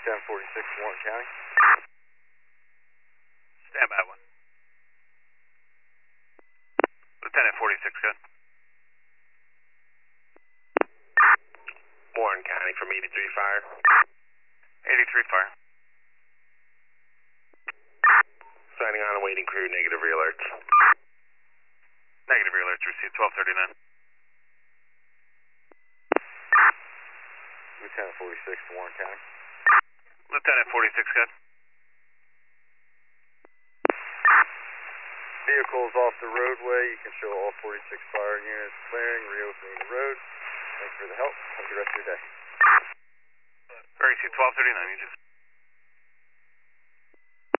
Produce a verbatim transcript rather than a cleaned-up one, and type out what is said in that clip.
ten forty-six, Warren County. Stand by one. Lieutenant forty-six, good. Warren County from eighty-three fire. eighty-three fire. Signing on, awaiting crew, negative re-alerts. Negative re-alerts received, twelve thirty-nine. Lieutenant forty-six, Warren County. Lieutenant forty-six, good. Vehicles off the roadway. You can show all forty-six fire units clearing, reopening the road. Thanks for the help. Have a good rest of your day. Received, twelve thirty-nine, you just